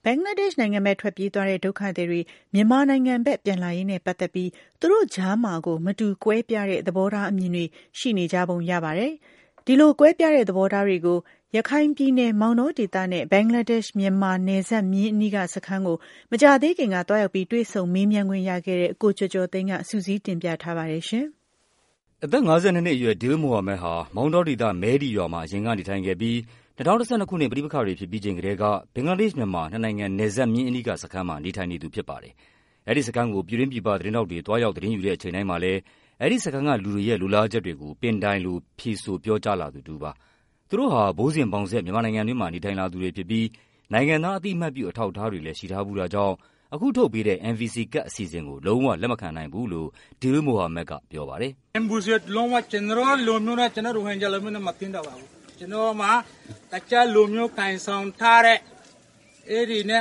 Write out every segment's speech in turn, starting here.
ဘင်္ဂလားဒေ့ရှ်နိုင်ငံဘက်ထွက်ပြေးသွားတဲ့ဒုက္ခသည်တွေမြန်မာနိုင်ငံဘက်ပြန်လာရေးနဲ့ပတ်သက်ပြီးသူတို့ကြားမှာကိုမတူကွဲပြားတဲ့သဘောထားအမြင်တွေရှိနေကြပုံရပါတယ်။ဒီလိုကွဲပြားတဲ့သဘောထားတွေကိုရခိုင်ပြည်နယ်မောင်တောဒေသနဲ့ဘင်္ဂလားဒေ့ရှ်မြန်မာနယ်စပ်မြင်းအနီးကစခန်းကိုမကြာသေးခင်ကတွားရောက်ပြီးတွေ့ဆုံမေးမြန်းခွင့်ရခဲ့တဲ့ကိုကျော်ကျော်သိန်းကစုစည်းတင်ပြထားပါတယ်ရှင်။အသက်52နှစ်အရွယ်ဒီလ်မိုဟာမက်ဟာမောင်တောဒေသမဲဒီရွာမှာအရင်ကနေထိုင်ခဲ့ပြီး2012ခုနှစ်ပဋိပက္ခတွေဖြစ်ပြီးချိန်ကတည်းကဘင်္ဂလားဒေ့ရှ်မြန်မာနှစ်နိုင်ငံနယ်စပ်မြင်းအနီးကစခန်းမှာနေထိုင်နေသူဖြစ်ပါတယ်။အဲဒီစခန်းကိုပြည်တွင်းပြည်ပသတင်းတောက်တွေတွားရောက်သတင်းယူတဲ့အချိန်တိုင်းမှာလည်းအဲဒီစခန်းကလူတွေရဲ့လူလားချက်တွေကိုပင်တိုင်လိုဖြေဆိုပြောကြားလာသူတူပါ။သူတို့ဟာဘိုးစဉ်ပေါင်ဆက်မြန်မာနိုင်ငံတွင်းမှာနေထိုင်လာသူတွေဖြစ်ပြီးနိုင်ငံသားအသိအမှတ်ပြုအထောက်အထားတွေလည်းရှိထားဘူးတာကြောင့်အခုထုတ်ပေးတဲ့ NVC ကတ်အစီအစဉ်ကိုလုံးဝလက်မခံနိုင်ဘူးလို့ဒီလ်မိုဟာမက်ကပြောပါတယ်။ NVC လုံးဝကျွန်တော်လိုမျိုးနဲ့ကျွန်တော်ရိုဟင်ဂျာလိုမျိုးနဲ့မတင်တော့ပါဘူး။ကျွန်တော်မှာတခြားလူမျိုးကန်ဆောင်ထားတဲ့အဲဒီနဲ့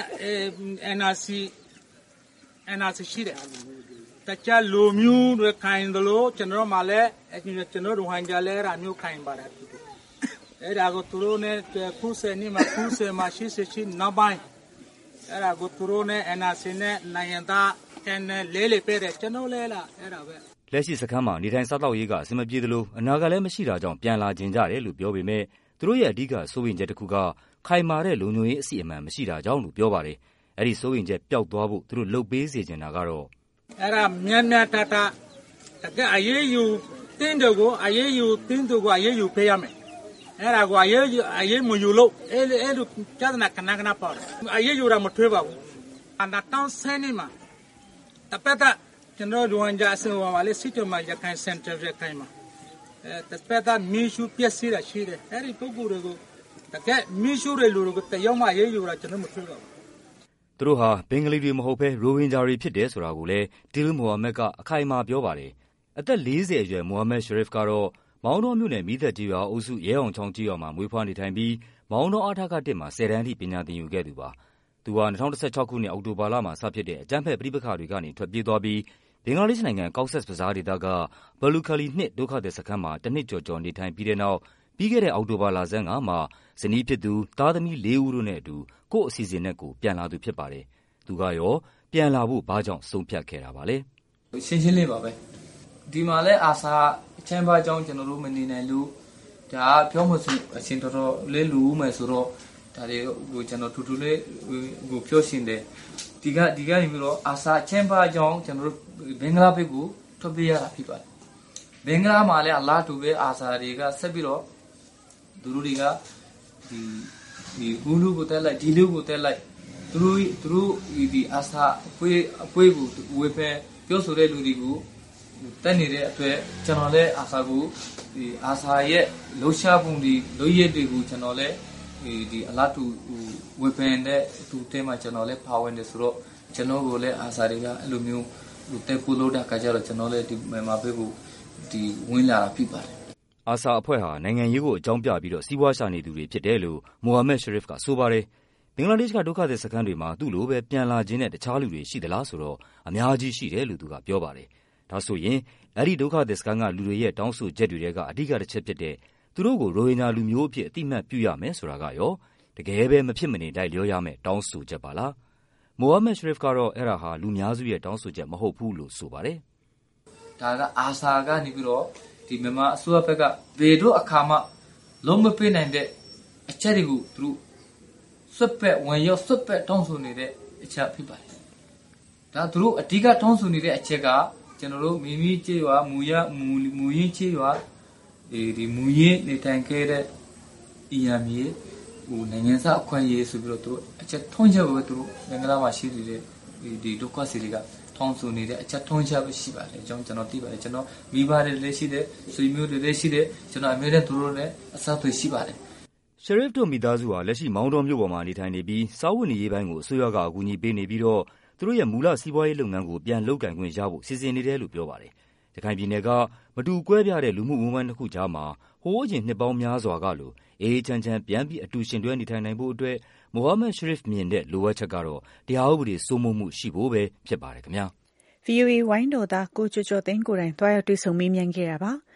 NRC ရှိတယ်။တခြားလူမျိုးတွေကန်တယ်လို့ကျွန်တော်မှလည်းကျွန်တော်ရိုဟင်ဂျာလည်းအမျိုးကန်ပါတယ်။အဲဒါကိုသူတို့နဲ့ခုစနေမှာရှိနောက်ပိုင်းအဲဒါကိုသူတို့နဲ့ NRC နဲ့နိုင်ငံသားနဲ့လေးပဲတဲ့ကျွန်တော်လဲလားအဲဒါပဲလက်ရှိစခန်းမှာနေထိုင်စားသောက်ရေးကအဆင်မပြေသလိုအနာကလည်းမရှိတာကြောင့်ပြန်လာခြင်းကြတယ်လို့ပြောပေမဲ့သူတို့ရဲ့အဓိကစိုးရိမ်ချက်တစ်ခုကခိုင်မာတဲ့လုံခြုံရေးအစီအမံမရှိတာကြောင့်လို့ပြောပါတယ်။အဲဒီစိုးရိမ်ချက်ပျောက်သွားဖို့သူတို့လုပ်ပေးစေချင်တာကတော့အဲဒါမြန်မြန်တကအရေးယူတင်းတို့ကိုအရေးယူပေးရမယ်။အဲဒါကိုအရေးမယူလို့အဲလိုကျတဲ့ခဏပေါ့အရေးယူတာမထွေးပါဘူး။2010မှာတပတ်တာကျွန်တော်ရိုဟင်ဂျာအစင်ဝါမလေးစစ်တမရခိုင်စင်တာရခိုင်မှာတပတ်တာမီရှူပြက်စီတာရှိတယ်။အဲဒီပုဂ္ဂိုလ်တွေကိုတကယ်မီရှူတွေလူတွေကိုတယောက်မှအရေးယူတာကျွန်တော်မထွေးပါဘူး။သူတို့ဟာဘင်္ဂလီတွေမဟုတ်ဘဲရိုဟင်ဂျာတွေဖြစ်တယ်ဆိုတာကိုလည်းဒီလ်မိုဟာမက်ကအခိုင်အမာပြောပါတယ်။အသက်40အရွယ်မိုဟာမက်ရှရီဖ်ကတော့မောင်တောမြို့နယ်မီးသက်ကြီးရွာအုပ်စုရဲအောင်ချောင်းကြီးရွာမှာမွေးဖွားနေထိုင်ပြီးမောင်တောအထက1မှာ10တန်းထိပညာသင်ယူခဲ့သူပါ။သူဟာ2016ခုနှစ်အောက်တိုဘာလမှာစဖြစ်တဲ့အကြမ်းဖက်ပဋိပက္ခတွေကနေထွက်ပြေးသွားပြီးဘင်္ဂလားဒေ့ရှ်နိုင်ငံကောက်ဆက်ဘဇားဒေသကဘလူခလီ2ဒုက္ခသည်စခန်းမှာတစ်နှစ်ကျော်နေထိုင်ပြီးတဲ့နောက်ပြီးခဲ့တဲ့အောက်တိုဘာလဆန်းကမှဇနီးဖြစ်သူသားသမီး4ဦးတို့နဲ့အတူကိုယ့်အစီအစဉ်နဲ့ကိုပြန်လာသူဖြစ်ပါတယ်။သူကရောပြန်လာဖို့ဘာကြောင့်ဆုံးဖြတ်ခဲ့တာပါလဲ။ရှင်းလေးပါပဲ။ဒီမှာလဲအာစာအချမ်းပါကြောင်းကျွန်တော်တို့မနေနိုင်လို့ဒါပြောမှဆိုအရှင်တော်တော်လေးလူဦးမယ်ဆိုတော့ဒါတွေကိုကျွန်တော်ထူထူလေးကိုပြောရှင်းတယ်ဒီကနေပြီးတော့အာစာချမ်းပါကြောင်းကျွန်တော်တို့ဘင်္ဂလားဘက်ကိုထွက်ပြေးရတာဖြစ်ပါတယ်ဘင်္ဂလားမှာလည်းအလားတူပဲအာစာတွေကဆက်ပြီးတော့သူတို့တွေကဒီဦးလူကိုတက်လိုက်ဒီလူကိုတက်လိုက်သူတို့ဒီအာစာအပွေးကိုဝေဖန်ပြောဆိုတဲ့လူတွေကိုတက်နေတဲ့အတွက်ကျွန်တော်လည်းအာစာကိုဒီအာစာရဲ့လှုပ်ရှားပုံတွေလုပ်ရည်တွေကိုကျွန်တော်လည်းဒီအလားတူဝေဖန်တဲ့သူတဲမှာကျွန်တော်လည်းပါဝင်တယ်ဆိုတော့ကျွန်တော်ကိုလည်းအာစာတွေကအဲ့လိုမျိုးတက်ဖို့လို့တာကကြတော့ကျွန်တော်လည်းဒီမြန်မာဘက်ကိုဒီဝင်လာတာဖြစ်ပါတယ်အာစာအဖွဲ့ဟာနိုင်ငံရေးကိုအကြောင်းပြပြီးတော့စီးပွားရှာနေသူတွေဖြစ်တယ်လို့မိုဟာမက်ရှရီဖ်ကဆိုပါတယ်ဘင်္ဂလားဒေ့ရှ်ကဒုက္ခသည်စခန်းတွေမှာသူ့လိုပဲပြန်လာခြင်းနဲ့တခြားလူတွေရှိသလားဆိုတော့အများကြီးရှိတယ်လို့သူကပြောပါတယ်ဒါဆိုရင်အဲ့ဒီဒုက္ခသည်စခန်းကလူတွေရဲ့တောင်းဆိုချက်တွေကအဓိကတစ်ချက်ဖြစ်တဲ့သူတို့ကိုရိုဟင်ဂျာလူမျိုးအဖြစ်အတိအမှတ်ပြုရမယ်ဆိုတာကရောတကယ်ပဲမဖြစ်မနေတိုက်လျောရမယ်တောင်းဆိုချက်ပါလားမိုဟာမက်ရှရီဖ်ကတော့အဲ့ဒါဟာလူများစုရဲ့တောင်းဆိုချက်မဟုတ်ဘူးလို့ဆိုပါတယ်ဒါကအာစာကနေပြီးတော့ဒီမြန်မာအစိုးရဘက်ကဘယ်တော့အခါမှလုံးမပေးနိုင်တဲ့အချက်တွေကိုသူတို့စွတ်ပက်ဝင်ရောက်စွတ်ပက်တောင်းဆိုနေတဲ့အချက်ဖြစ်ပါတယ်ဒါသူတို့အဓိကတောင်းဆိုနေတဲ့အချက်ကကျွန်တော်တို့မိမိကျေးရွာမူရင်းကျေးရွာဒီမူရင်းနေထိုင်ခဲ့တဲ့အီယာမြေဟိုနိုင်ငံသားအခွင့်အရေးဆိုပြီးတော့သူတို့အချက်ထုံးချက်ပဲသူတို့ဘင်္ဂလားမှာရှိနေတဲ့ဒီဒုက္ခစီတွေကထောင်းဆိုနေတဲ့အချက်ထုံးချက်ပဲရှိပါတယ်အကြောင်းကျွန်တော်သိပါတယ်ကျွန်တော်မိဘတွေလည်းရှိတယ်ဆွေမျိုးတွေလည်းရှိတယ်ကျွန်တော်အမြဲတမ်းသူတို့နဲ့အဆက်အသွယ်ရှိပါတယ်ရှရီဖ်တို့မိသားစုဟာလက်ရှိမောင်တောမြို့ပေါ်မှာနေထိုင်နေပြီးစားဝတ်နေရေးပိုင်းကိုအစိုးရကအကူအညီပေးနေပြီးတော့သူတို့ရဲ့မူလစီးပွားရေးလုပ်ငန်းကိုပြန်လုပ်ကိုင်ခွင့်ရဖို့စီစဉ်နေတယ်လို့ပြောပါတယ်။ရခိုင်ပြည်နယ်ကမတူကွဲပြားတဲ့လူမှုဝန်ထမ်းတစ်ခုကြားမှာဟိုးအရင်နှစ်ပေါင်းများစွာကလိုအေးချမ်းချမ်းပြန်ပြီးအတူရှင်တွဲနေထိုင်နိုင်ဖို့အတွက်မိုဟာမက်ရှရီဖ်မြင်တဲ့လိုအပ်ချက်ကတော့တရားဥပဒေစိုးမိုးမှုရှိဖို့ပဲဖြစ်ပါတယ်ခင်ဗျာ။ VOA ဝိုင်းတော်သားကိုကျော်ကျော်သိန်းကိုယ်တိုင်တွားရောက်တွေ့ဆုံမေးမြန်းခဲ့တာပါ။